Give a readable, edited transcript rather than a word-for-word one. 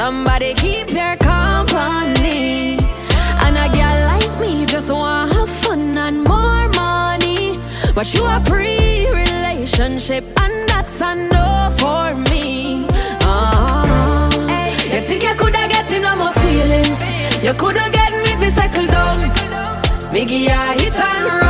somebody keep your company. And a girl like me just want have fun and more money, but you a pre-relationship and that's a no for me. You think you coulda get in on my feelings? You coulda get me fi settle down. Me give ya hit and run.